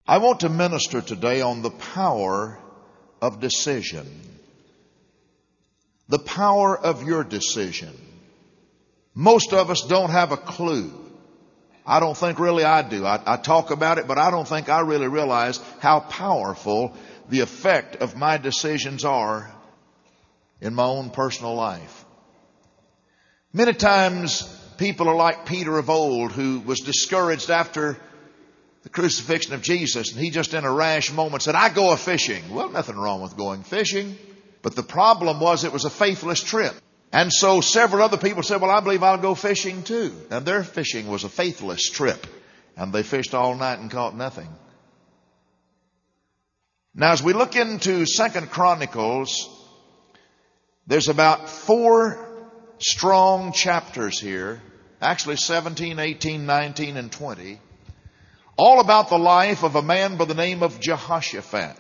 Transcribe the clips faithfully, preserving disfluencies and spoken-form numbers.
I want to minister today on the power of decision. The power of your decision. Most of us don't have a clue. I don't think really I do. I, I talk about it, but I don't think I really realize how powerful the effect of my decisions are in my own personal life. Many times people are like Peter of old, who was discouraged after the crucifixion of Jesus, and he just in a rash moment said, I go a-fishing. Well, nothing wrong with going fishing. But the problem was it was a faithless trip. And so several other people said, well, I believe I'll go fishing too. And their fishing was a faithless trip. And they fished all night and caught nothing. Now, as we look into Second Chronicles, there's about four strong chapters here. Actually seventeen, eighteen, nineteen, and twenty. All about the life of a man by the name of Jehoshaphat.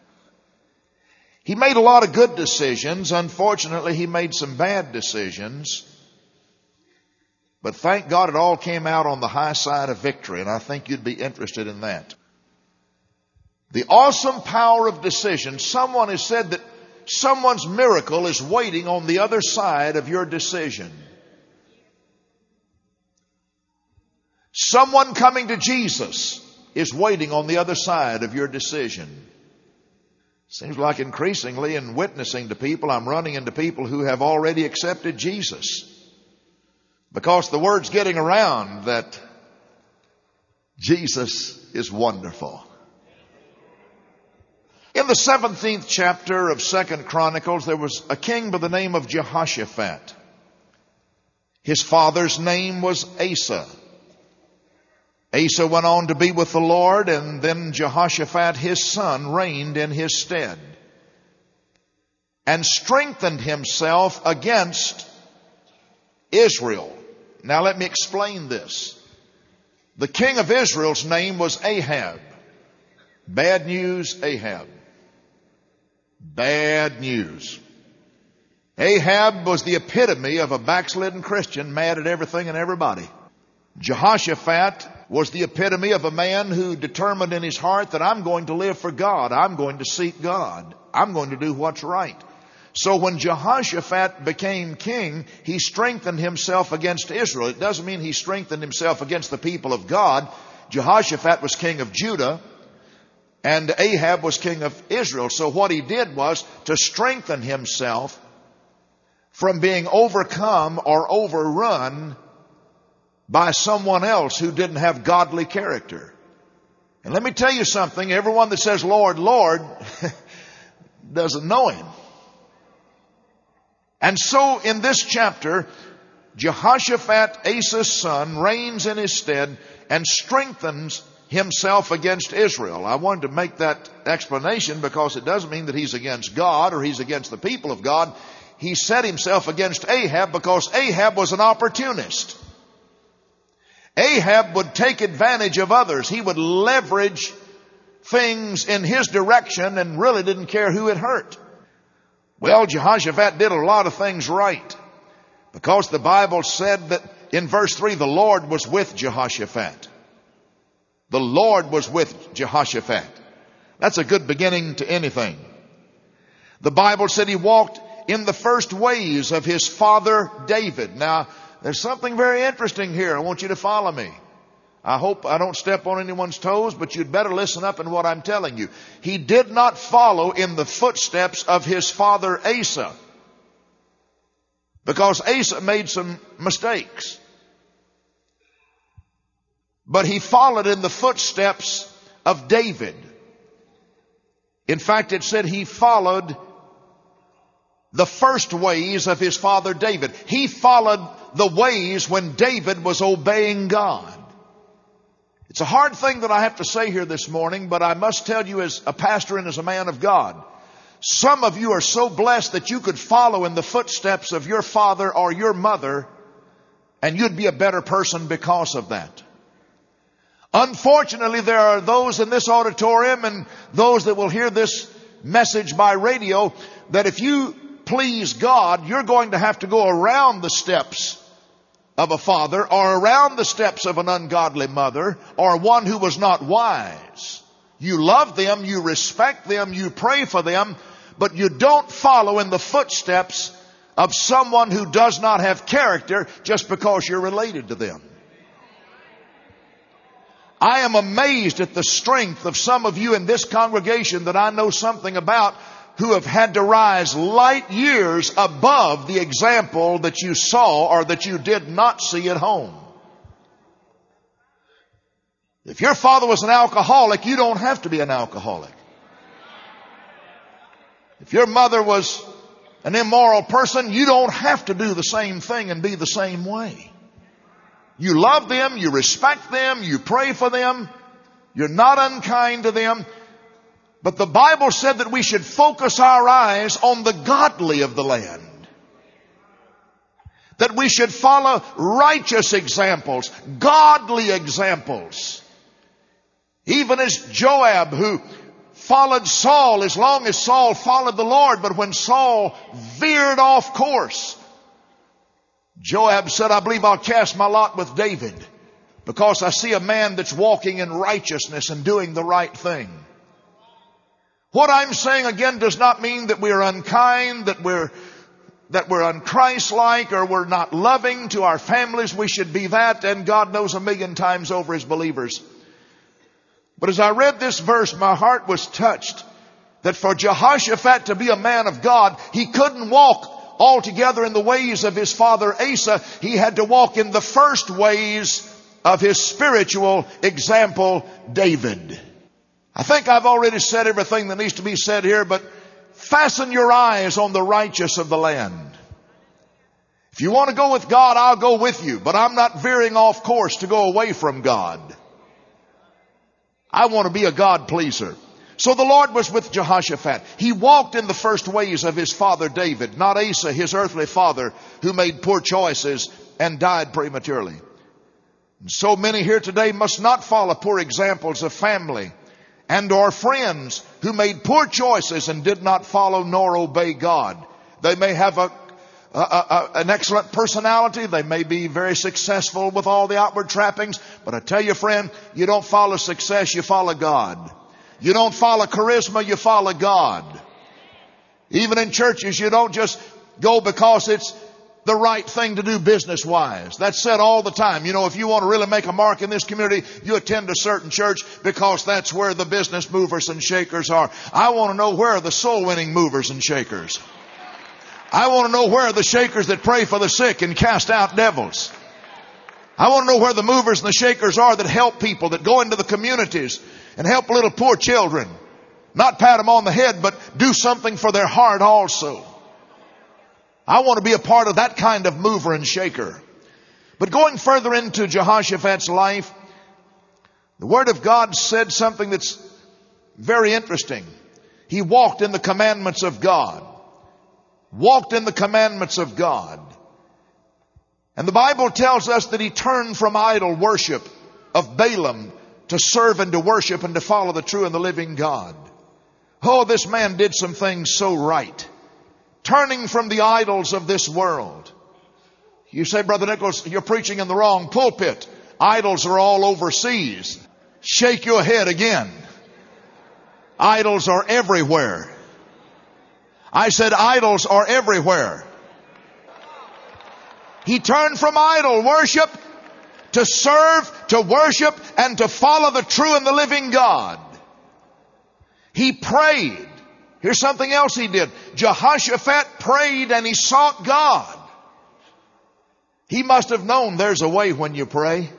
He made a lot of good decisions. Unfortunately, he made some bad decisions. But thank God it all came out on the high side of victory, and I think you'd be interested in that. The awesome power of decision. Someone has said that someone's miracle is waiting on the other side of your decision. Someone coming to Jesus is waiting on the other side of your decision. Seems like increasingly in witnessing to people, I'm running into people who have already accepted Jesus. Because the word's getting around that Jesus is wonderful. In the seventeenth chapter of Second Chronicles, there was a king by the name of Jehoshaphat. His father's name was Asa. Asa went on to be with the Lord, and then Jehoshaphat, his son, reigned in his stead and strengthened himself against Israel. Now let me explain this. The king of Israel's name was Ahab. Bad news, Ahab. Bad news. Ahab was the epitome of a backslidden Christian, mad at everything and everybody. Jehoshaphat was the epitome of a man who determined in his heart that I'm going to live for God. I'm going to seek God. I'm going to do what's right. So when Jehoshaphat became king, he strengthened himself against Israel. It doesn't mean he strengthened himself against the people of God. Jehoshaphat was king of Judah, and Ahab was king of Israel. So what he did was to strengthen himself from being overcome or overrun by someone else who didn't have godly character. And let me tell you something, everyone that says, Lord, Lord, doesn't know him. And so in this chapter, Jehoshaphat, Asa's son, reigns in his stead and strengthens himself against Israel. I wanted to make that explanation because it doesn't mean that he's against God or he's against the people of God. He set himself against Ahab because Ahab was an opportunist. Ahab would take advantage of others. He would leverage things in his direction and really didn't care who it hurt. Well, Jehoshaphat did a lot of things right because the Bible said that in verse three, the Lord was with Jehoshaphat. The Lord was with Jehoshaphat. That's a good beginning to anything. The Bible said he walked in the first ways of his father David. Now, there's something very interesting here. I want you to follow me. I hope I don't step on anyone's toes, but you'd better listen up in what I'm telling you. He did not follow in the footsteps of his father Asa, because Asa made some mistakes. But he followed in the footsteps of David. In fact, it said he followed the first ways of his father David. He followed the ways when David was obeying God. It's a hard thing that I have to say here this morning, but I must tell you as a pastor and as a man of God, some of you are so blessed that you could follow in the footsteps of your father or your mother, and you'd be a better person because of that. Unfortunately, there are those in this auditorium and those that will hear this message by radio that if you please God, you're going to have to go around the steps of a father or around the steps of an ungodly mother or one who was not wise You love them, you respect them, you pray for them, but you don't follow in the footsteps of someone who does not have character just because you're related to them. I am amazed at the strength of some of you in this congregation that I know something about, who have had to rise light years above the example that you saw or that you did not see at home. If your father was an alcoholic, you don't have to be an alcoholic. If your mother was an immoral person, you don't have to do the same thing and be the same way. You love them, you respect them, you pray for them, you're not unkind to them. But the Bible said that we should focus our eyes on the godly of the land. That we should follow righteous examples, godly examples. Even as Joab, who followed Saul as long as Saul followed the Lord, but when Saul veered off course, Joab said, I believe I'll cast my lot with David because I see a man that's walking in righteousness and doing the right thing. What I'm saying again does not mean that we're unkind, that we're that we're unchristlike, or we're not loving to our families. We should be that, and God knows a million times over as believers. But as I read this verse, my heart was touched that for Jehoshaphat to be a man of God, he couldn't walk altogether in the ways of his father Asa. He had to walk in the first ways of his spiritual example, David. I think I've already said everything that needs to be said here, but fasten your eyes on the righteous of the land. If you want to go with God, I'll go with you, but I'm not veering off course to go away from God. I want to be a God pleaser. So the Lord was with Jehoshaphat. He walked in the first ways of his father David, not Asa, his earthly father, who made poor choices and died prematurely. And so many here today must not follow poor examples of family and or friends who made poor choices and did not follow nor obey God. They may have a, a, a, an excellent personality. They may be very successful with all the outward trappings. But I tell you, friend, you don't follow success, you follow God. You don't follow charisma, you follow God. Even in churches, you don't just go because it's the right thing to do business-wise. That's said all the time. You know, if you want to really make a mark in this community, you attend a certain church because that's where the business movers and shakers are. I want to know where are the soul-winning movers and shakers. I want to know where are the shakers that pray for the sick and cast out devils. I want to know where the movers and the shakers are that help people, that go into the communities and help little poor children. Not pat them on the head, but do something for their heart also. I want to be a part of that kind of mover and shaker. But going further into Jehoshaphat's life, the Word of God said something that's very interesting. He walked in the commandments of God. Walked in the commandments of God. And the Bible tells us that he turned from idol worship of Balaam to serve and to worship and to follow the true and the living God. Oh, this man did some things so right. Turning from the idols of this world. You say, Brother Nicholas, you're preaching in the wrong pulpit. Idols are all overseas. Shake your head again. Idols are everywhere. I said idols are everywhere. He turned from idol worship to serve, to worship, and to follow the true and the living God. He prayed. Here's something else he did. Jehoshaphat prayed and he sought God. He must have known there's a way when you pray.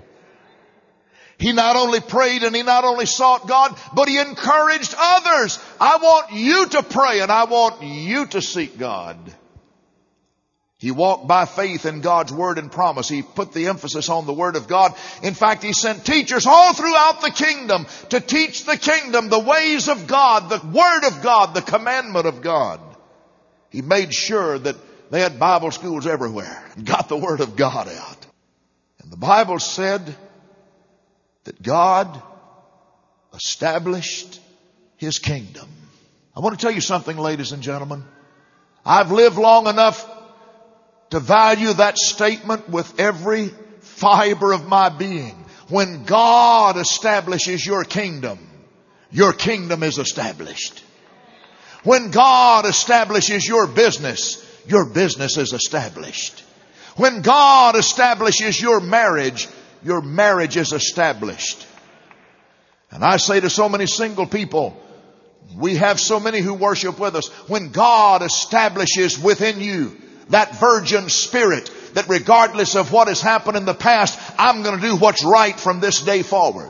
He not only prayed and he not only sought God, but he encouraged others. I want you to pray and I want you to seek God. He walked by faith in God's word and promise. He put the emphasis on the word of God. In fact, he sent teachers all throughout the kingdom to teach the kingdom the ways of God, the word of God, the commandment of God. He made sure that they had Bible schools everywhere and got the word of God out. And the Bible said that God established his kingdom. I want to tell you something, ladies and gentlemen. I've lived long enough to value that statement with every fiber of my being. When God establishes your kingdom, your kingdom is established. When God establishes your business, your business is established. When God establishes your marriage, your marriage is established. And I say to so many single people, we have so many who worship with us, when God establishes within you that virgin spirit that regardless of what has happened in the past, I'm going to do what's right from this day forward.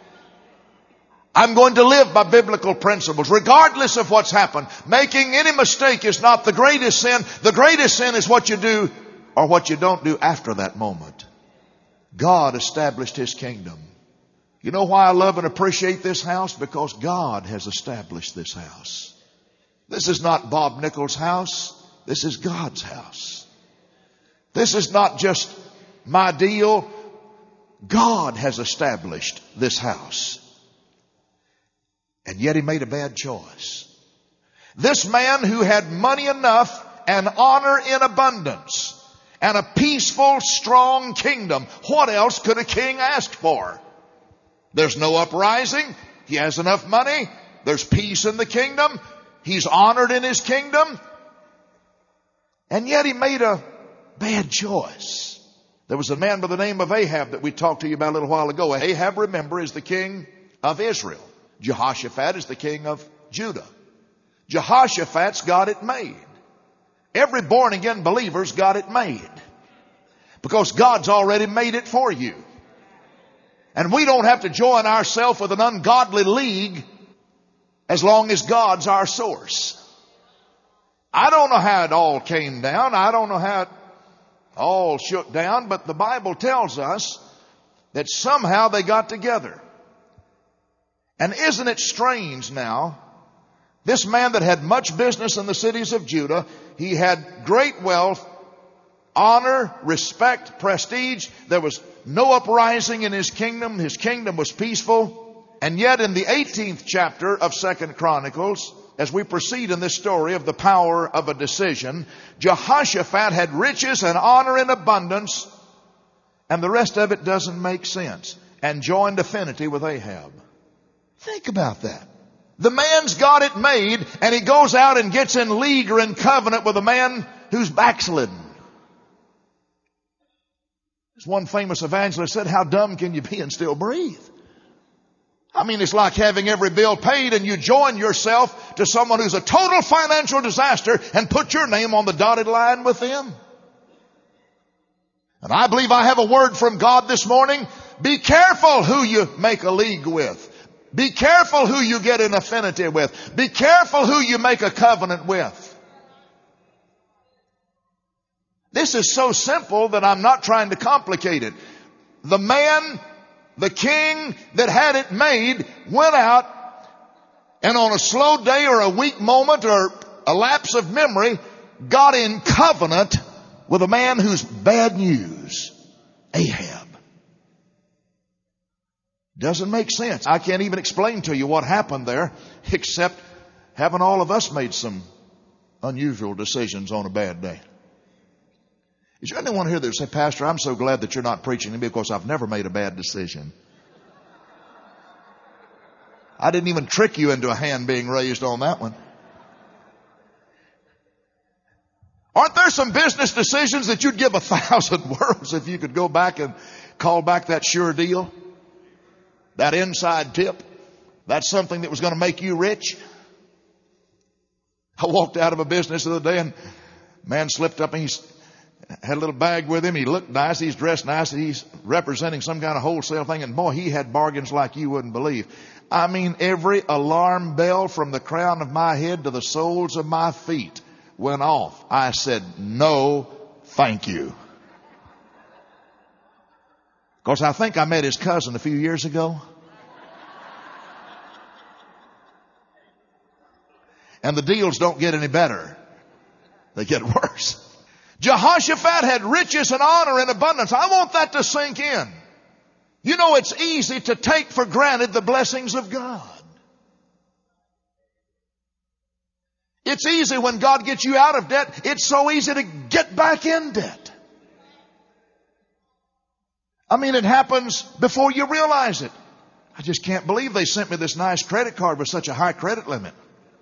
I'm going to live by biblical principles regardless of what's happened. Making any mistake is not the greatest sin. The greatest sin is what you do or what you don't do after that moment. God established His kingdom. You know why I love and appreciate this house? Because God has established this house. This is not Bob Nichols' house. This is God's house. This is not just my deal. God has established this house. And yet He made a bad choice. This man who had money enough and honor in abundance and a peaceful, strong kingdom, what else could a king ask for? There's no uprising. He has enough money. There's peace in the kingdom. He's honored in his kingdom. And yet he made a bad choice. There was a man by the name of Ahab that we talked to you about a little while ago. Ahab, remember, is the king of Israel. Jehoshaphat is the king of Judah. Jehoshaphat's got it made. Every born-again believer's got it made. Because God's already made it for you. And we don't have to join ourselves with an ungodly league as long as God's our source. I don't know how it all came down. I don't know how it all shook down. But the Bible tells us that somehow they got together. And isn't it strange now? This man that had much business in the cities of Judah, he had great wealth, honor, respect, prestige. There was no uprising in his kingdom. His kingdom was peaceful. And yet in the eighteenth chapter of Second Chronicles, as we proceed in this story of the power of a decision, Jehoshaphat had riches and honor in abundance, and the rest of it doesn't make sense, and joined affinity with Ahab. Think about that. The man's got it made, and he goes out and gets in league or in covenant with a man who's backslidden. As one famous evangelist said, how dumb can you be and still breathe? I mean, it's like having every bill paid and you join yourself to someone who's a total financial disaster and put your name on the dotted line with them. And I believe I have a word from God this morning. Be careful who you make a league with. Be careful who you get in affinity with. Be careful who you make a covenant with. This is so simple that I'm not trying to complicate it. The man, the king that had it made, went out and on a slow day or a weak moment or a lapse of memory, got in covenant with a man who's bad news, Ahab. Doesn't make sense. I can't even explain to you what happened there, except haven't all of us made some unusual decisions on a bad day? Is there anyone here that would say, Pastor, I'm so glad that you're not preaching to me because I've never made a bad decision. I didn't even trick you into a hand being raised on that one. Aren't there some business decisions that you'd give a thousand worlds if you could go back and call back that sure deal? That inside tip? That's something that was going to make you rich? I walked out of a business the other day and a man slipped up and he's had a little bag with him. He looked nice. He's dressed nice. He's representing some kind of wholesale thing. And boy, he had bargains like you wouldn't believe. I mean, every alarm bell from the crown of my head to the soles of my feet went off. I said, no, thank you. Of course, I think I met his cousin a few years ago. And the deals don't get any better. They get worse. Jehoshaphat had riches and honor in abundance. I want that to sink in. You know, it's easy to take for granted the blessings of God. It's easy when God gets you out of debt. It's so easy to get back in debt. I mean, it happens before you realize it. I just can't believe they sent me this nice credit card with such a high credit limit.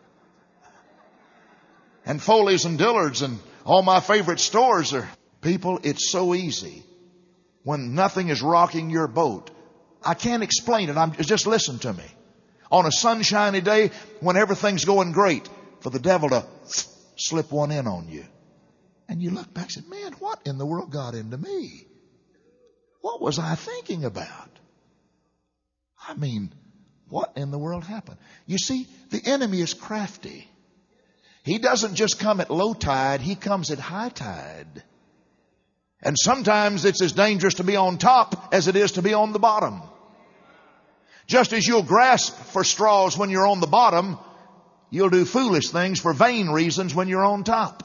And Foley's and Dillard's and all my favorite stores are. People, it's so easy when nothing is rocking your boat. I can't explain it. I'm, just listen to me. On a sunshiny day when everything's going great, for the devil to slip one in on you. And you look back and say, man, what in the world got into me? What was I thinking about? I mean, what in the world happened? You see, the enemy is crafty. He doesn't just come at low tide, he comes at high tide. And sometimes it's as dangerous to be on top as it is to be on the bottom. Just as you'll grasp for straws when you're on the bottom, you'll do foolish things for vain reasons when you're on top.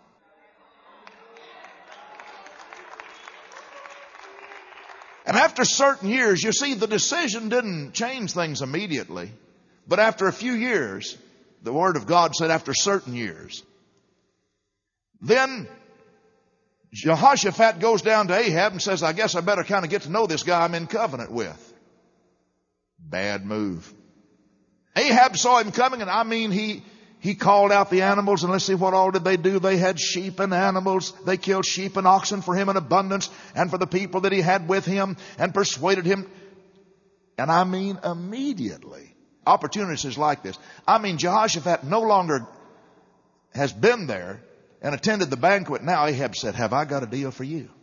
And after certain years, you see, the decision didn't change things immediately. But after a few years, the Word of God said after certain years, then Jehoshaphat goes down to Ahab and says, I guess I better kind of get to know this guy I'm in covenant with. Bad move. Ahab saw him coming, and I mean, he, he called out the animals, and let's see, what all did they do? They had sheep and animals. They killed sheep and oxen for him in abundance and for the people that he had with him, and persuaded him. And I mean, immediately. Opportunities like this. I mean, Jehoshaphat no longer has been there and attended the banquet. Now Ahab said, have I got a deal for you?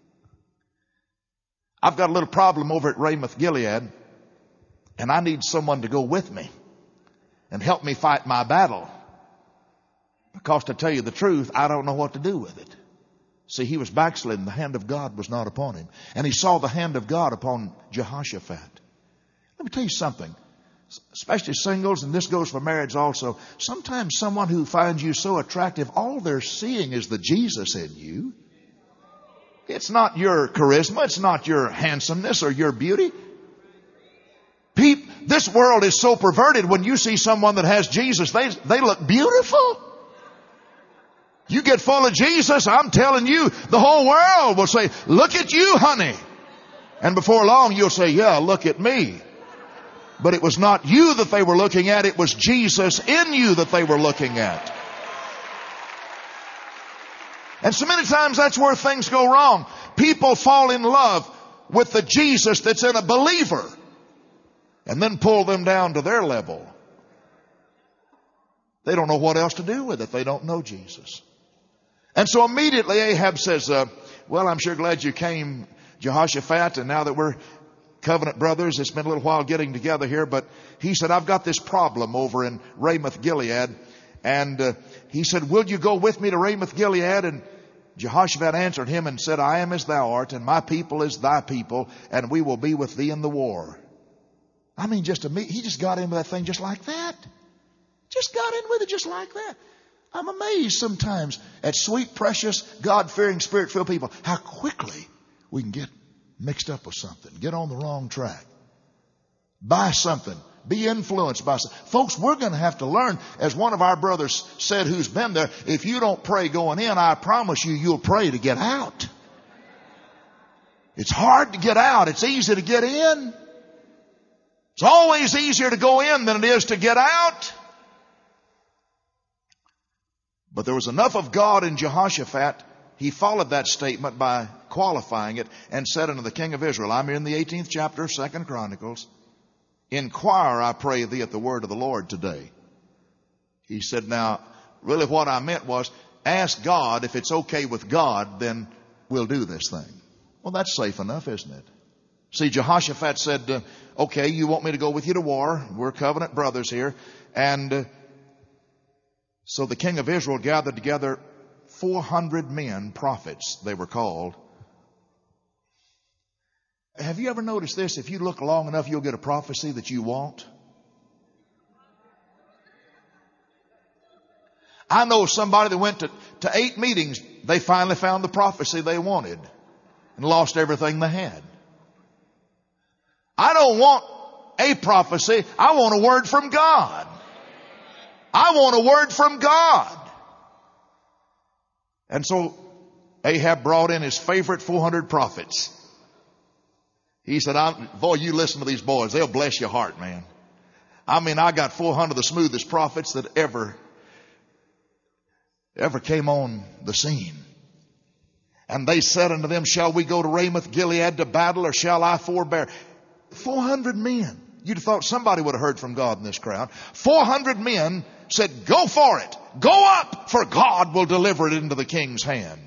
I've got a little problem over at Ramoth Gilead, and I need someone to go with me and help me fight my battle. Because to tell you the truth, I don't know what to do with it. See, he was backslidden. The hand of God was not upon him. And he saw the hand of God upon Jehoshaphat. Let me tell you something. Especially singles, and this goes for marriage also. Sometimes someone who finds you so attractive, all they're seeing is the Jesus in you. It's not your charisma. It's not your handsomeness or your beauty. Peep, this world is so perverted. When you see someone that has Jesus, they, they look beautiful. You get full of Jesus, I'm telling you, the whole world will say, look at you, honey. And before long, you'll say, yeah, look at me. But it was not you that they were looking at. It was Jesus in you that they were looking at. And so many times that's where things go wrong. People fall in love with the Jesus that's in a believer and then pull them down to their level. They don't know what else to do with it. They don't know Jesus. And so immediately Ahab says, uh, well, I'm sure glad you came, Jehoshaphat, and now that we're covenant brothers, it's been a little while getting together here, but he said, I've got this problem over in Ramoth Gilead. And uh, he said, will you go with me to Ramoth Gilead? And Jehoshaphat answered him and said, I am as thou art, and my people is thy people, and we will be with thee in the war. I mean, just a, he just got in with that thing just like that. Just got in with it just like that. I'm amazed sometimes at sweet, precious, God-fearing, Spirit-filled people, how quickly we can get mixed up with something, get on the wrong track, buy something, be influenced by something. Folks, we're going to have to learn, as one of our brothers said who's been there, if you don't pray going in, I promise you, you'll pray to get out. It's hard to get out. It's easy to get in. It's always easier to go in than it is to get out. But there was enough of God in Jehoshaphat. He followed that statement by qualifying it and said unto the king of Israel, I'm here in the eighteenth chapter of Second Chronicles. Inquire, I pray thee, at the word of the Lord today. He said, now, really what I meant was, ask God. If it's okay with God, then we'll do this thing. Well, that's safe enough, isn't it? See, Jehoshaphat said, uh, okay, you want me to go with you to war? We're covenant brothers here. And uh, so the king of Israel gathered together four hundred men, prophets they were called. Have you ever noticed this? If you look long enough, you'll get a prophecy that you want. I know somebody that went to, to eight meetings. They finally found the prophecy they wanted and lost everything they had. I don't want a prophecy. I want a word from God. I want a word from God. And so Ahab brought in his favorite four hundred prophets. He said, I, boy, you listen to these boys. They'll bless your heart, man. I mean, I got four hundred of the smoothest prophets that ever, ever came on the scene. And they said unto them, shall we go to Ramoth Gilead to battle, or shall I forbear? four hundred men. You'd have thought somebody would have heard from God in this crowd. four hundred men said, go for it. Go up, for God will deliver it into the king's hand.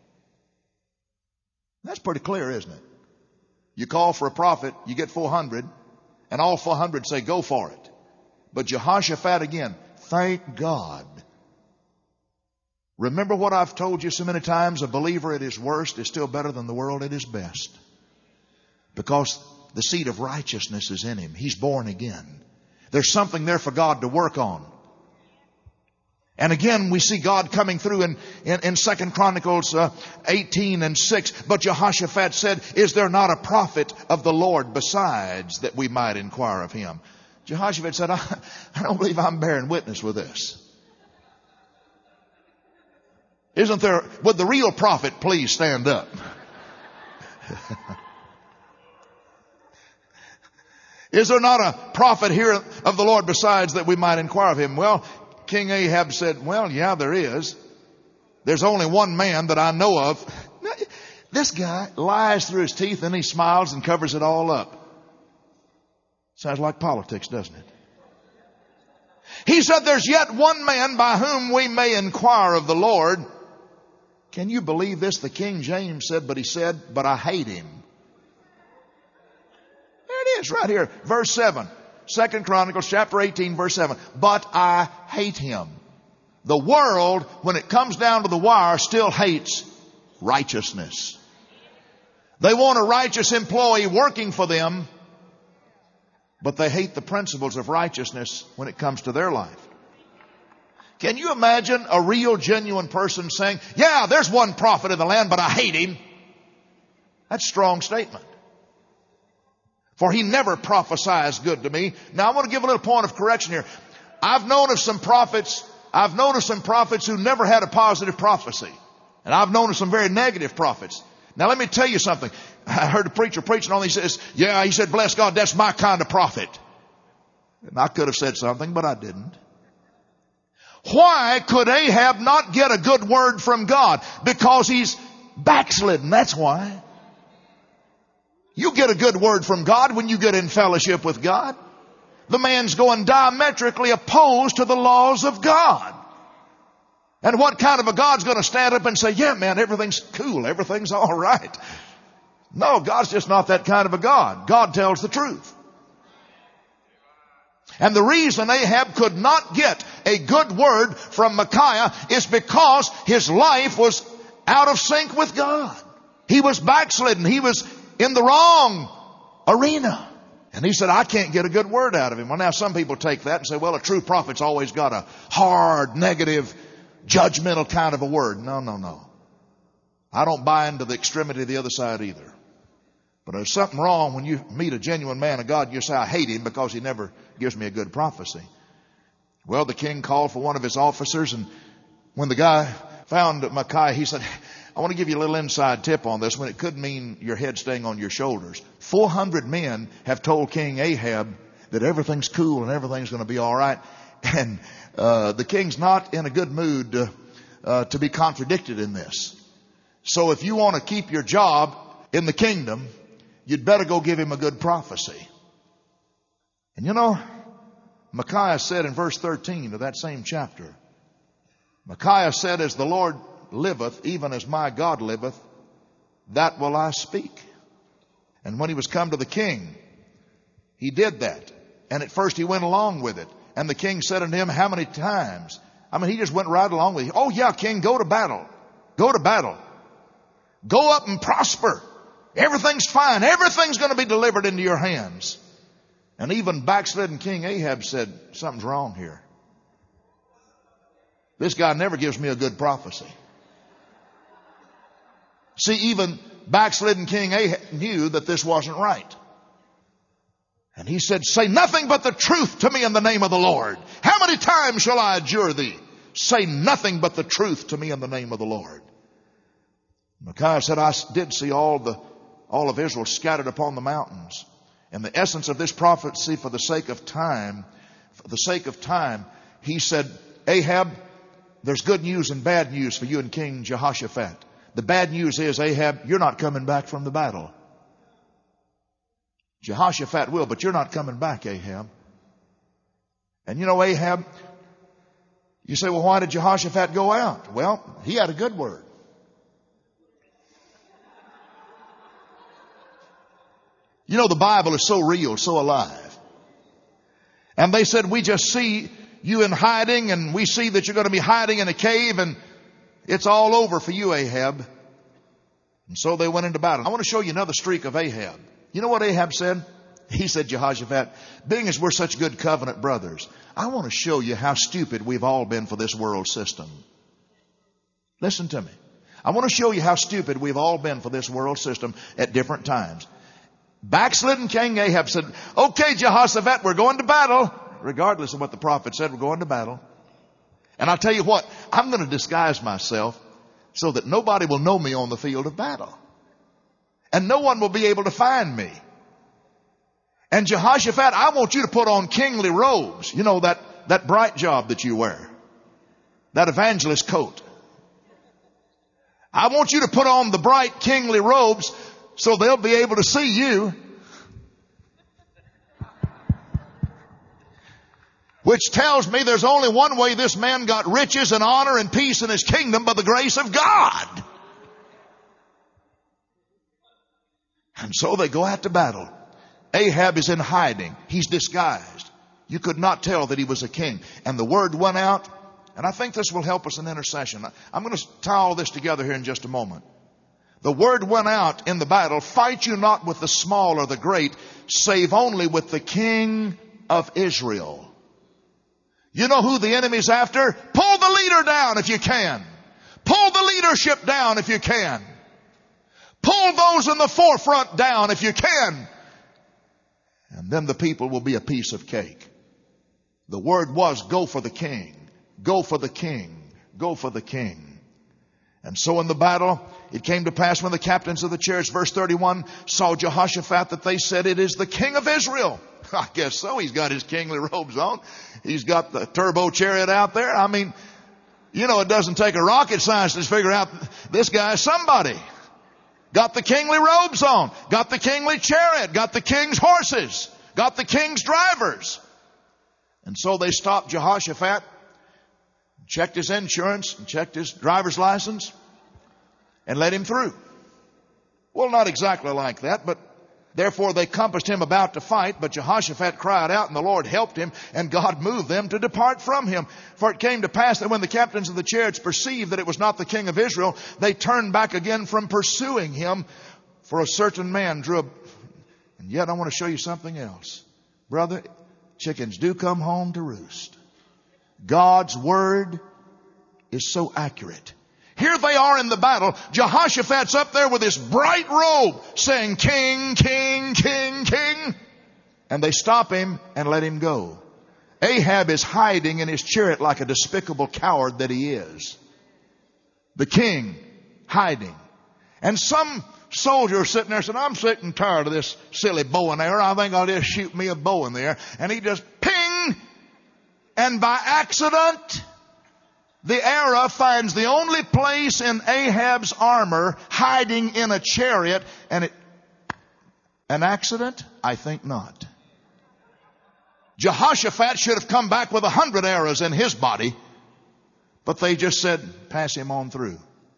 That's pretty clear, isn't it? You call for a prophet, you get four hundred, and all four hundred say, go for it. But Jehoshaphat again, thank God. Remember what I've told you so many times, a believer at his worst is still better than the world at his best. Because the seed of righteousness is in him. He's born again. There's something there for God to work on. And again, we see God coming through in, in, in Second Chronicles uh, eighteen and six. But Jehoshaphat said, is there not a prophet of the Lord besides, that we might inquire of him? Jehoshaphat said, I, I don't believe I'm bearing witness with this. Isn't there, would the real prophet please stand up? Is there not a prophet here of the Lord besides, that we might inquire of him? Well, King Ahab said, well, yeah, there is. There's only one man that I know of. This guy lies through his teeth and he smiles and covers it all up. Sounds like politics, doesn't it? He said, there's yet one man by whom we may inquire of the Lord. Can you believe this? The King James said, but he said, but I hate him. There it is right here. Verse seven. Second Chronicles chapter eighteen, verse seven. But I hate him. The world, when it comes down to the wire, still hates righteousness. They want a righteous employee working for them, but they hate the principles of righteousness when it comes to their life. Can you imagine a real, genuine person saying, yeah, there's one prophet in the land, but I hate him? That's a strong statement. For he never prophesies good to me. Now I want to give a little point of correction here. I've known of some prophets, I've known of some prophets who never had a positive prophecy. And I've known of some very negative prophets. Now let me tell you something. I heard a preacher preaching on this. He says, yeah, he said, bless God, that's my kind of prophet. And I could have said something, but I didn't. Why could Ahab not get a good word from God? Because he's backslidden. That's why. You get a good word from God when you get in fellowship with God. The man's going diametrically opposed to the laws of God. And what kind of a God's going to stand up and say, yeah, man, everything's cool. Everything's all right. No, God's just not that kind of a God. God tells the truth. And the reason Ahab could not get a good word from Micaiah is because his life was out of sync with God. He was backslidden. He was in the wrong arena. And he said, I can't get a good word out of him. Well, now some people take that and say, well, a true prophet's always got a hard, negative, judgmental kind of a word. No, no, no. I don't buy into the extremity of the other side either. But there's something wrong when you meet a genuine man of God and you say, I hate him because he never gives me a good prophecy. Well, the king called for one of his officers, and when the guy found Micaiah, he said, I want to give you a little inside tip on this, when it could mean your head staying on your shoulders. four hundred men have told King Ahab that everything's cool and everything's going to be all right. And uh, the king's not in a good mood uh, uh, to be contradicted in this. So if you want to keep your job in the kingdom, you'd better go give him a good prophecy. And you know, Micaiah said in verse thirteen of that same chapter, Micaiah said, as the Lord liveth, even as my God liveth, that will I speak. And when he was come to the king, he did that. And at first he went along with it. And the king said unto him, how many times? I mean, he just went right along with it. Oh yeah, king, go to battle. Go to battle. Go up and prosper. Everything's fine. Everything's going to be delivered into your hands. And even backslidden King Ahab said, something's wrong here. This guy never gives me a good prophecy. See, even backslidden King Ahab knew that this wasn't right. And he said, say nothing but the truth to me in the name of the Lord. How many times shall I adjure thee? Say nothing but the truth to me in the name of the Lord. Micaiah said, I did see all the all of Israel scattered upon the mountains. And the essence of this prophecy, for the sake of time, for the sake of time, he said, Ahab, there's good news and bad news for you and King Jehoshaphat. The bad news is, Ahab, you're not coming back from the battle. Jehoshaphat will, but you're not coming back, Ahab. And you know, Ahab, you say, well, why did Jehoshaphat go out? Well, he had a good word. You know, the Bible is so real, so alive. And they said, we just see you in hiding, and we see that you're going to be hiding in a cave, and it's all over for you, Ahab. And so they went into battle. I want to show you another streak of Ahab. You know what Ahab said? He said, Jehoshaphat, being as we're such good covenant brothers, I want to show you how stupid we've all been for this world system. Listen to me. I want to show you how stupid we've all been for this world system at different times. Backslidden King Ahab said, okay, Jehoshaphat, we're going to battle. Regardless of what the prophet said, we're going to battle. And I'll tell you what, I'm going to disguise myself so that nobody will know me on the field of battle. And no one will be able to find me. And Jehoshaphat, I want you to put on kingly robes. You know, that, that bright job that you wear. That evangelist coat. I want you to put on the bright kingly robes so they'll be able to see you. Which tells me there's only one way this man got riches and honor and peace in his kingdom, by the grace of God. And so they go out to battle. Ahab is in hiding. He's disguised. You could not tell that he was a king. And the word went out, and I think this will help us in intercession. I'm going to tie all this together here in just a moment. The word went out in the battle, fight you not with the small or the great, save only with the king of Israel. You know who the enemy's after? Pull the leader down if you can. Pull the leadership down if you can. Pull those in the forefront down if you can. And then the people will be a piece of cake. The word was, go for the king. Go for the king. Go for the king. And so in the battle, it came to pass when the captains of the chariots, verse thirty-one, saw Jehoshaphat, that they said, it is the king of Israel. I guess so. He's got his kingly robes on. He's got the turbo chariot out there. I mean, you know, it doesn't take a rocket scientist to figure out this guy is somebody. Got the kingly robes on. Got the kingly chariot. Got the king's horses. Got the king's drivers. And so they stopped Jehoshaphat, checked his insurance, and checked his driver's license, and let him through. Well, not exactly like that, but therefore they compassed him about to fight. But Jehoshaphat cried out, and the Lord helped him, and God moved them to depart from him. For it came to pass that when the captains of the chariots perceived that it was not the king of Israel, they turned back again from pursuing him. For a certain man drew a... And yet I want to show you something else. Brother, chickens do come home to roost. God's word is so accurate. Here they are in the battle. Jehoshaphat's up there with his bright robe saying, king, king, king, king. And they stop him and let him go. Ahab is hiding in his chariot like a despicable coward that he is. The king hiding. And some soldier sitting there said, I'm sick and tired of this silly bow and arrow. I think I'll just shoot me a bow in there. And he just ping. And by accident, the arrow finds the only place in Ahab's armor hiding in a chariot. And it, an accident? I think not. Jehoshaphat should have come back with a hundred arrows in his body. But they just said, pass him on through.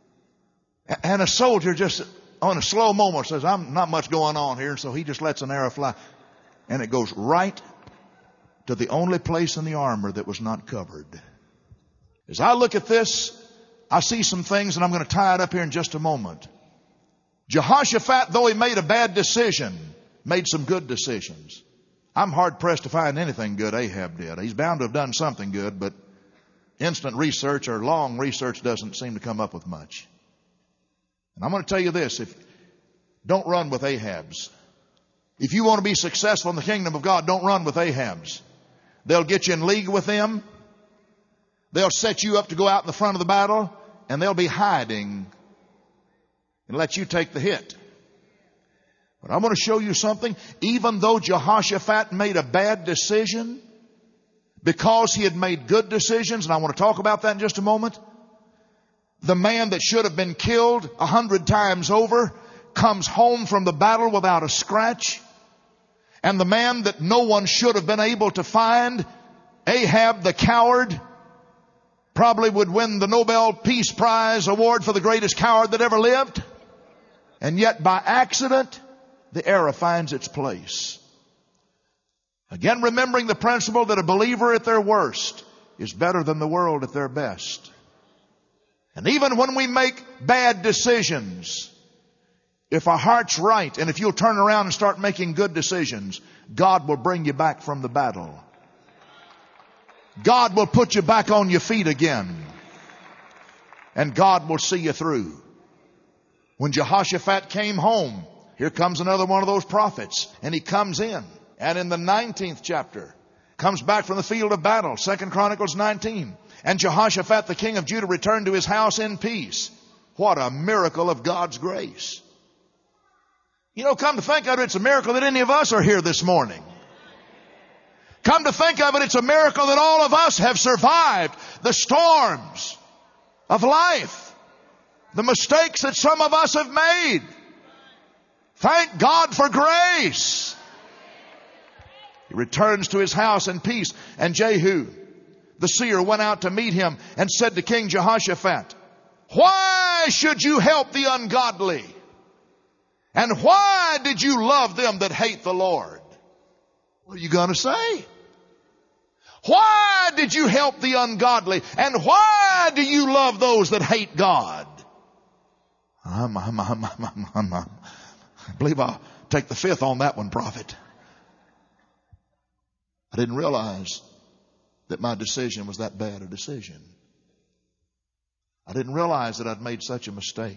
And a soldier just on a slow moment says, I'm not much going on here. So he just lets an arrow fly. And it goes right to the only place in the armor that was not covered. As I look at this, I see some things, and I'm going to tie it up here in just a moment. Jehoshaphat, though he made a bad decision, made some good decisions. I'm hard pressed to find anything good Ahab did. He's bound to have done something good, but instant research or long research doesn't seem to come up with much. And I'm going to tell you this, if don't run with Ahabs. If you want to be successful in the kingdom of God, don't run with Ahabs. They'll get you in league with them. They'll set you up to go out in the front of the battle, and they'll be hiding and let you take the hit. But I'm going to show you something. Even though Jehoshaphat made a bad decision, because he had made good decisions, and I want to talk about that in just a moment, the man that should have been killed a hundred times over comes home from the battle without a scratch. And the man that no one should have been able to find, Ahab the coward, probably would win the Nobel Peace Prize award for the greatest coward that ever lived. And yet by accident, the error finds its place. Again, remembering the principle that a believer at their worst is better than the world at their best. And even when we make bad decisions, if our heart's right, and if you'll turn around and start making good decisions, God will bring you back from the battle. God will put you back on your feet again. And God will see you through. When Jehoshaphat came home, here comes another one of those prophets. And he comes in. And in the nineteenth chapter, comes back from the field of battle. Second Chronicles nineteen. And Jehoshaphat, the king of Judah, returned to his house in peace. What a miracle of God's grace. You know, come to think of it, it's a miracle that any of us are here this morning. Come to think of it, it's a miracle that all of us have survived the storms of life, the mistakes that some of us have made. Thank God for grace. He returns to his house in peace. And Jehu, the seer, went out to meet him and said to King Jehoshaphat, why should you help the ungodly? And why did you love them that hate the Lord? What are you going to say? Why did you help the ungodly? And why do you love those that hate God? I'm, I'm, I'm, I'm, I'm, I'm, I believe I'll take the fifth on that one, prophet. I didn't realize that my decision was that bad a decision. I didn't realize that I'd made such a mistake.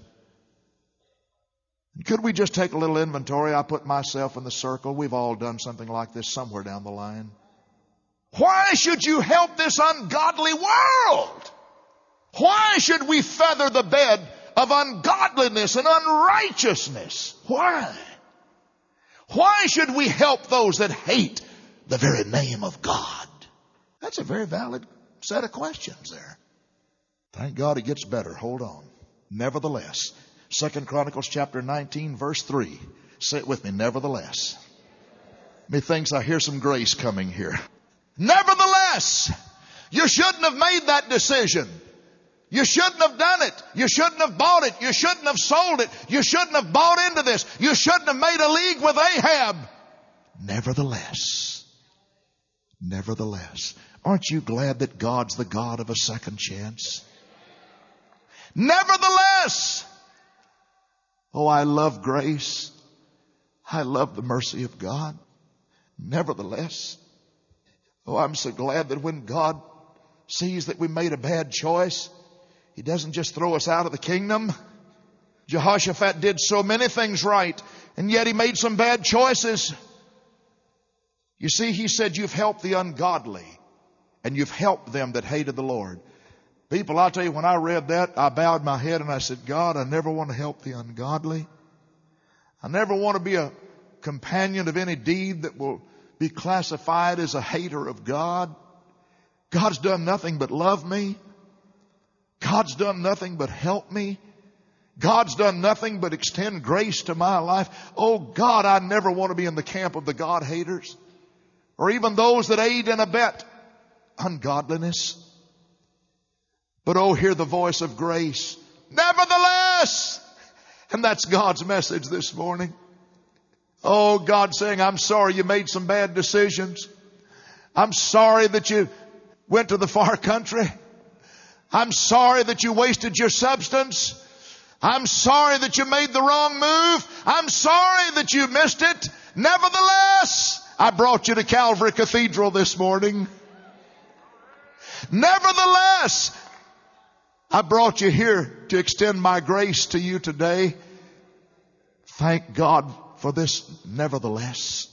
Could we just take a little inventory? I put myself in the circle. We've all done something like this somewhere down the line. Why should you help this ungodly world? Why should we feather the bed of ungodliness and unrighteousness? Why? Why should we help those that hate the very name of God? That's a very valid set of questions there. Thank God it gets better. Hold on. Nevertheless, Second Chronicles chapter nineteen, verse three. Say it with me. Nevertheless. Methinks I hear some grace coming here. Nevertheless, you shouldn't have made that decision. You shouldn't have done it. You shouldn't have bought it. You shouldn't have sold it. You shouldn't have bought into this. You shouldn't have made a league with Ahab. Nevertheless. Nevertheless. Aren't you glad that God's the God of a second chance? Nevertheless. Oh, I love grace. I love the mercy of God. Nevertheless. Oh, I'm so glad that when God sees that we made a bad choice, He doesn't just throw us out of the kingdom. Jehoshaphat did so many things right, and yet he made some bad choices. You see, he said, you've helped the ungodly, and you've helped them that hated the Lord. People, I'll tell you, when I read that, I bowed my head and I said, God, I never want to help the ungodly. I never want to be a companion of any deed that will be classified as a hater of God. God's done nothing but love me. God's done nothing but help me. God's done nothing but extend grace to my life. Oh God, I never want to be in the camp of the God haters, or even those that aid and abet ungodliness. But oh, hear the voice of grace. Nevertheless. And that's God's message this morning. Oh, God saying, I'm sorry you made some bad decisions. I'm sorry that you went to the far country. I'm sorry that you wasted your substance. I'm sorry that you made the wrong move. I'm sorry that you missed it. Nevertheless, I brought you to Calvary Cathedral this morning. Nevertheless, I brought you here to extend my grace to you today. Thank God for this nevertheless.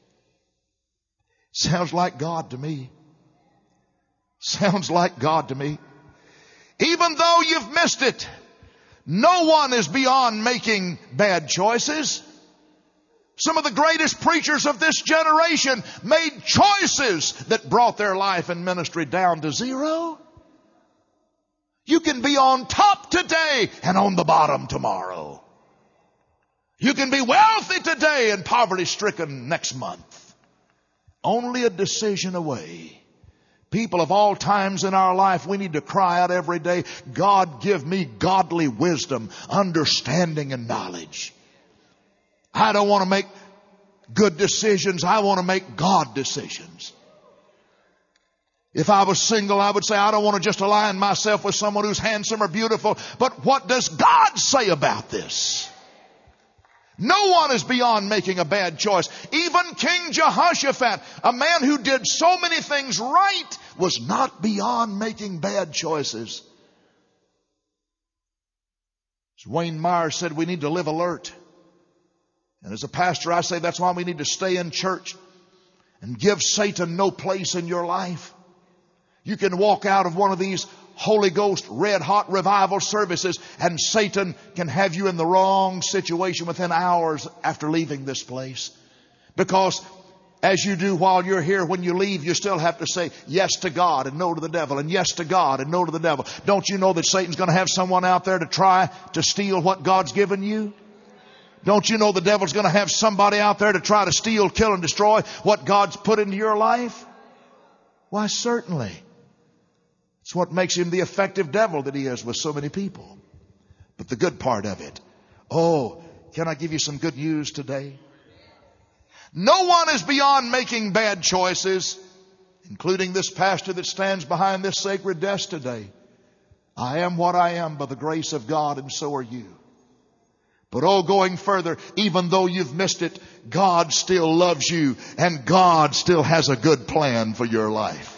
Sounds like God to me. Sounds like God to me. Even though you've missed it, no one is beyond making bad choices. Some of the greatest preachers of this generation made choices that brought their life and ministry down to zero. You can be on top today and on the bottom tomorrow. You can be wealthy today and poverty-stricken next month. Only a decision away. People of all times in our life, we need to cry out every day, God, give me godly wisdom, understanding, and knowledge. I don't want to make good decisions. I want to make God decisions. If I was single, I would say, I don't want to just align myself with someone who's handsome or beautiful. But what does God say about this? No one is beyond making a bad choice. Even King Jehoshaphat, a man who did so many things right, was not beyond making bad choices. As Wayne Myers said, we need to live alert. And as a pastor, I say that's why we need to stay in church and give Satan no place in your life. You can walk out of one of these Holy Ghost red hot revival services and Satan can have you in the wrong situation within hours after leaving this place. Because as you do while you're here, when you leave, you still have to say yes to God and no to the devil, and yes to God and no to the devil. Don't you know that Satan's going to have someone out there to try to steal what God's given you? Don't you know the devil's going to have somebody out there to try to steal, kill, and destroy what God's put into your life? Why, certainly. It's what makes him the effective devil that he is with so many people. But the good part of it, oh, can I give you some good news today? No one is beyond making bad choices, including this pastor that stands behind this sacred desk today. I am what I am by the grace of God, and so are you. But oh, going further, even though you've missed it, God still loves you, and God still has a good plan for your life.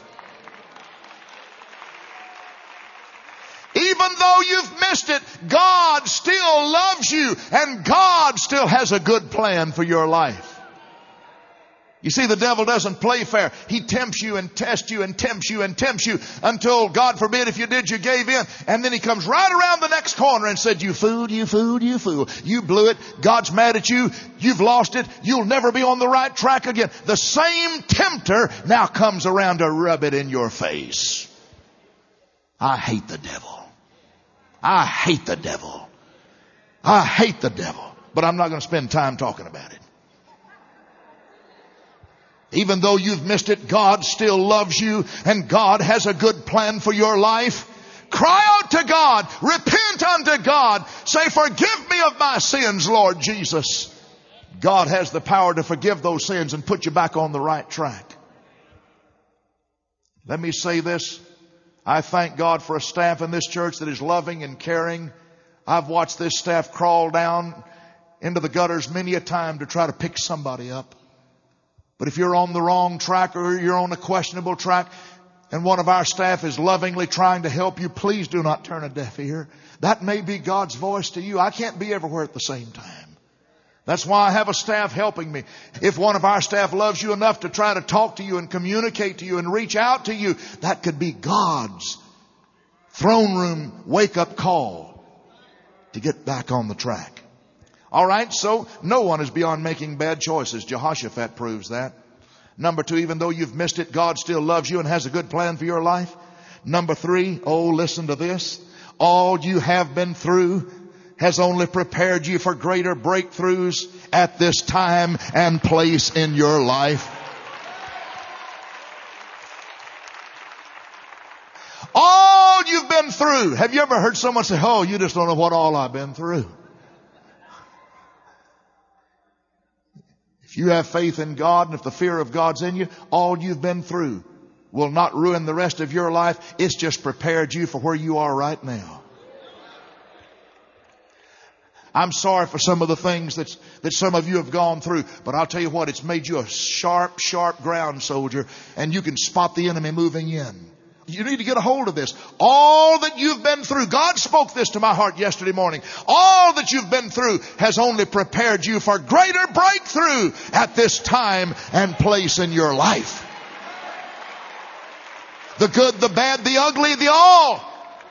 Even though you've missed it, God still loves you, and God still has a good plan for your life. You see, the devil doesn't play fair. He tempts you and tests you and tempts you and tempts you until, God forbid, if you did, you gave in. And then he comes right around the next corner and said, you fool, you fool, you fool. You blew it. God's mad at you. You've lost it. You'll never be on the right track again. The same tempter now comes around to rub it in your face. I hate the devil. I hate the devil. I hate the devil. But I'm not going to spend time talking about it. Even though you've missed it, God still loves you, and God has a good plan for your life. Cry out to God. Repent unto God. Say, forgive me of my sins, Lord Jesus. God has the power to forgive those sins and put you back on the right track. Let me say this. I thank God for a staff in this church that is loving and caring. I've watched this staff crawl down into the gutters many a time to try to pick somebody up. But if you're on the wrong track or you're on a questionable track and one of our staff is lovingly trying to help you, please do not turn a deaf ear. That may be God's voice to you. I can't be everywhere at the same time. That's why I have a staff helping me. If one of our staff loves you enough to try to talk to you and communicate to you and reach out to you, that could be God's throne room wake-up call to get back on the track. All right, so no one is beyond making bad choices. Jehoshaphat proves that. Number two, even though you've missed it, God still loves you and has a good plan for your life. Number three, oh, listen to this. All you have been through has only prepared you for greater breakthroughs at this time and place in your life. All you've been through. Have you ever heard someone say, oh, you just don't know what all I've been through? If you have faith in God and if the fear of God's in you, all you've been through will not ruin the rest of your life. It's just prepared you for where you are right now. I'm sorry for some of the things that, that some of you have gone through, but I'll tell you what, it's made you a sharp, sharp ground soldier, and you can spot the enemy moving in. You need to get a hold of this. All that you've been through, God spoke this to my heart yesterday morning. All that you've been through has only prepared you for greater breakthrough at this time and place in your life. The good, the bad, the ugly, the all.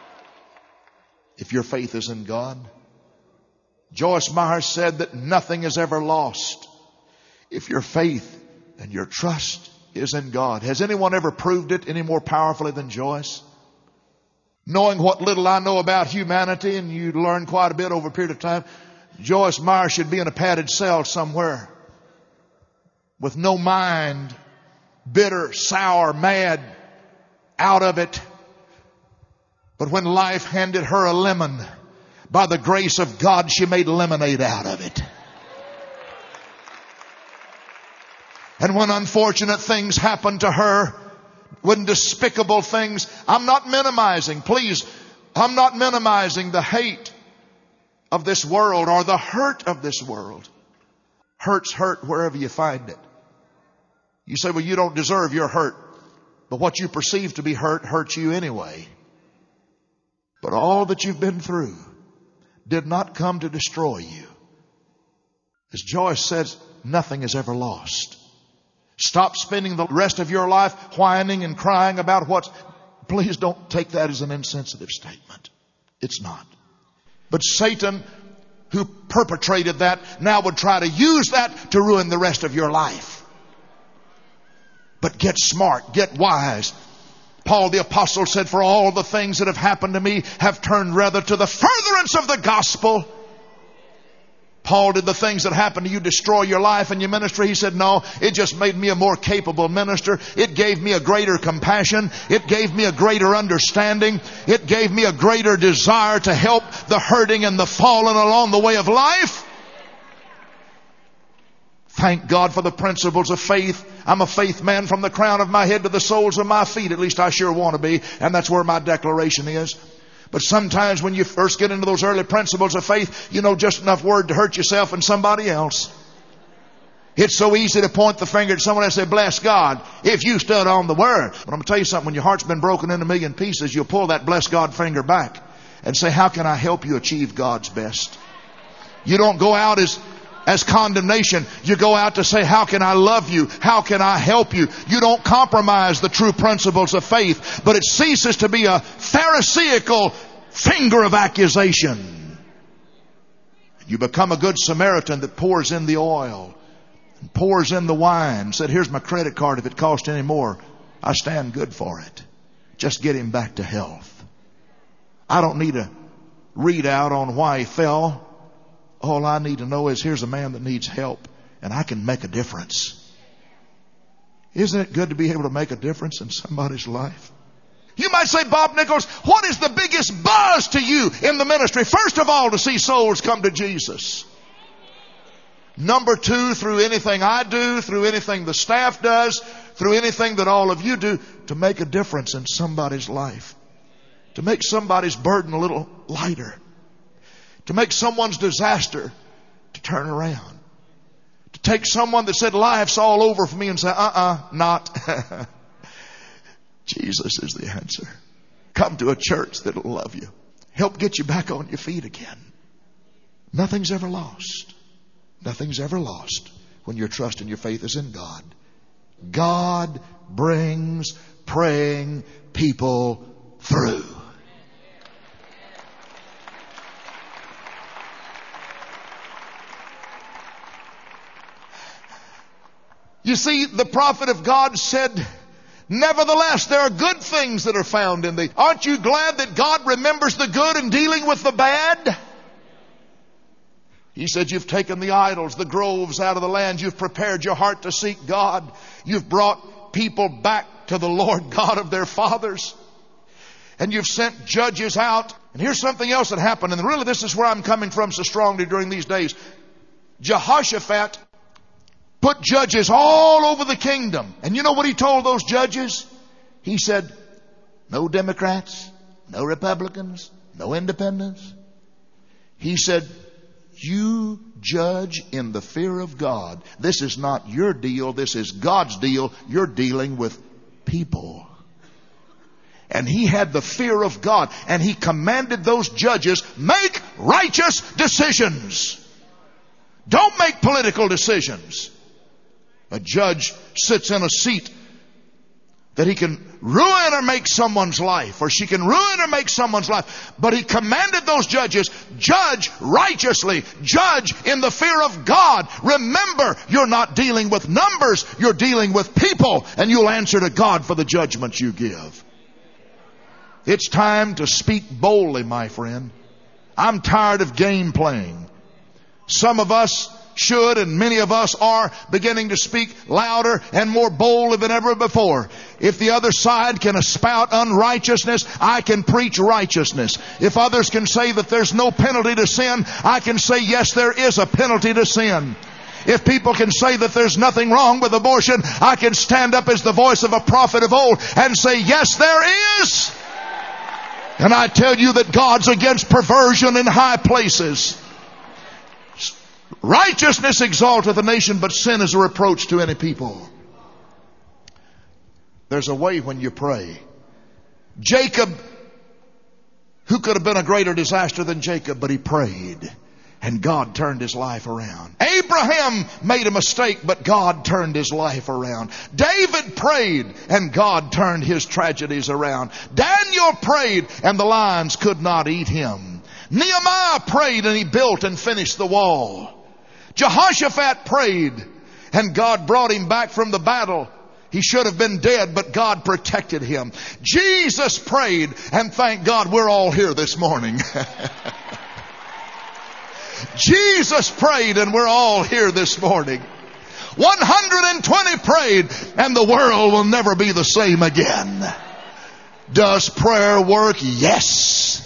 If your faith is in God. Joyce Meyer said that nothing is ever lost if your faith and your trust is in God. Has anyone ever proved it any more powerfully than Joyce? Knowing what little I know about humanity, and you learn quite a bit over a period of time, Joyce Meyer should be in a padded cell somewhere with no mind, bitter, sour, mad, out of it. But when life handed her a lemon, by the grace of God, she made lemonade out of it. And when unfortunate things happened to her, when despicable things, I'm not minimizing, please, I'm not minimizing the hate of this world or the hurt of this world. Hurt's hurt wherever you find it. You say, well, you don't deserve your hurt. But what you perceive to be hurt hurts you anyway. But all that you've been through did not come to destroy you. As Joyce says, nothing is ever lost. Stop spending the rest of your life whining and crying about what's... Please don't take that as an insensitive statement. It's not. But Satan, who perpetrated that, now would try to use that to ruin the rest of your life. But get smart, get wise. Paul the apostle said, for all the things that have happened to me have turned rather to the furtherance of the gospel. Paul, did the things that happened to you destroy your life and your ministry? He said, no, it just made me a more capable minister. It gave me a greater compassion. It gave me a greater understanding. It gave me a greater desire to help the hurting and the fallen along the way of life. Thank God for the principles of faith. I'm a faith man from the crown of my head to the soles of my feet. At least I sure want to be. And that's where my declaration is. But sometimes when you first get into those early principles of faith, you know just enough word to hurt yourself and somebody else. It's so easy to point the finger at someone and say, bless God, if you stood on the word. But I'm going to tell you something. When your heart's been broken into a million pieces, you'll pull that bless God finger back and say, how can I help you achieve God's best? You don't go out as... as condemnation. You go out to say, how can I love you? How can I help you? You don't compromise the true principles of faith, but it ceases to be a pharisaical finger of accusation. You become a good Samaritan that pours in the oil and pours in the wine. Said, here's my credit card. If it costs any more, I stand good for it. Just get him back to health. I don't need a readout on why he fell. All I need to know is here's a man that needs help and I can make a difference. Isn't it good to be able to make a difference in somebody's life? You might say, Bob Nichols, what is the biggest buzz to you in the ministry? First of all, to see souls come to Jesus. Number two, through anything I do, through anything the staff does, through anything that all of you do, to make a difference in somebody's life. To make somebody's burden a little lighter. To make someone's disaster to turn around. To take someone that said life's all over for me and say, uh-uh, not. Jesus is the answer. Come to a church that'll love you. Help get you back on your feet again. Nothing's ever lost. Nothing's ever lost when your trust and your faith is in God. God brings praying people through. You see, the prophet of God said, nevertheless, there are good things that are found in thee. Aren't you glad that God remembers the good in dealing with the bad? He said, you've taken the idols, the groves out of the land. You've prepared your heart to seek God. You've brought people back to the Lord God of their fathers. And you've sent judges out. And here's something else that happened. And really this is where I'm coming from so strongly during these days. Jehoshaphat put judges all over the kingdom. And you know what he told those judges? He said, no Democrats, no Republicans, no independents. He said, you judge in the fear of God. This is not your deal. This is God's deal. You're dealing with people. And he had the fear of God. And he commanded those judges, make righteous decisions. Don't make political decisions. A judge sits in a seat that he can ruin or make someone's life, or she can ruin or make someone's life. But he commanded those judges, judge righteously, judge in the fear of God. Remember, you're not dealing with numbers, you're dealing with people, and you'll answer to God for the judgments you give. It's time to speak boldly, my friend. I'm tired of game playing. Some of us should, and many of us are, beginning to speak louder and more boldly than ever before. If the other side can espout unrighteousness, I can preach righteousness. If others can say that there's no penalty to sin, I can say yes, there is a penalty to sin. If people can say that there's nothing wrong with abortion, I can stand up as the voice of a prophet of old and say yes, there is. And I tell you that God's against perversion in high places. Righteousness exalteth a nation, but sin is a reproach to any people. There's a way when you pray. Jacob, who could have been a greater disaster than Jacob, but he prayed, and God turned his life around. Abraham made a mistake, but God turned his life around. David prayed, and God turned his tragedies around. Daniel prayed, and the lions could not eat him. Nehemiah prayed, and he built and finished the wall. Jehoshaphat prayed, and God brought him back from the battle. He should have been dead, but God protected him. Jesus prayed, and thank God we're all here this morning. Jesus prayed, and we're all here this morning. one hundred twenty prayed, and the world will never be the same again. Does prayer work? Yes.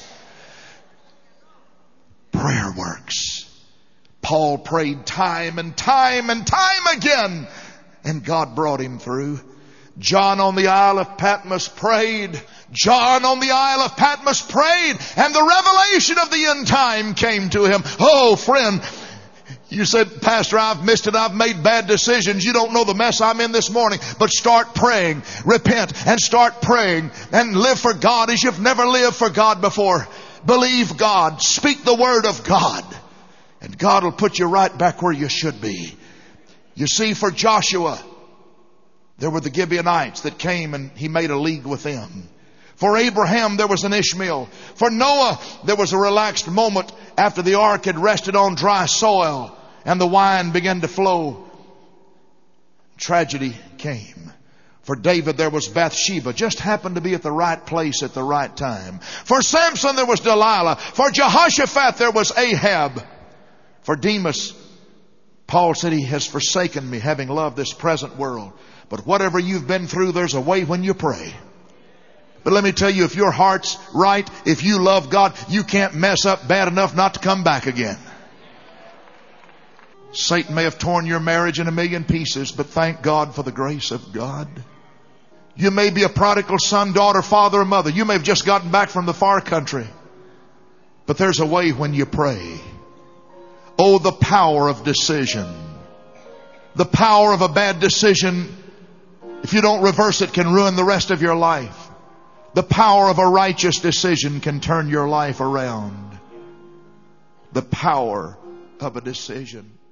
Prayer works. Paul prayed time and time and time again, and God brought him through. John on the Isle of Patmos prayed. John on the Isle of Patmos prayed, and the revelation of the end time came to him. Oh, friend, you said, Pastor, I've missed it. I've made bad decisions. You don't know the mess I'm in this morning. But start praying. Repent and start praying and live for God as you've never lived for God before. Believe God. Speak the word of God. And God will put you right back where you should be. You see, for Joshua, there were the Gibeonites that came and he made a league with them. For Abraham, there was an Ishmael. For Noah, there was a relaxed moment after the ark had rested on dry soil and the wine began to flow. Tragedy came. For David, there was Bathsheba, just happened to be at the right place at the right time. For Samson, there was Delilah. For Jehoshaphat, there was Ahab. For Demas, Paul said, he has forsaken me, having loved this present world. But whatever you've been through, there's a way when you pray. But let me tell you, if your heart's right, if you love God, you can't mess up bad enough not to come back again. Satan may have torn your marriage in a million pieces, but thank God for the grace of God. You may be a prodigal son, daughter, father, or mother. You may have just gotten back from the far country. But there's a way when you pray. Oh, the power of decision. The power of a bad decision, if you don't reverse it, can ruin the rest of your life. The power of a righteous decision can turn your life around. The power of a decision.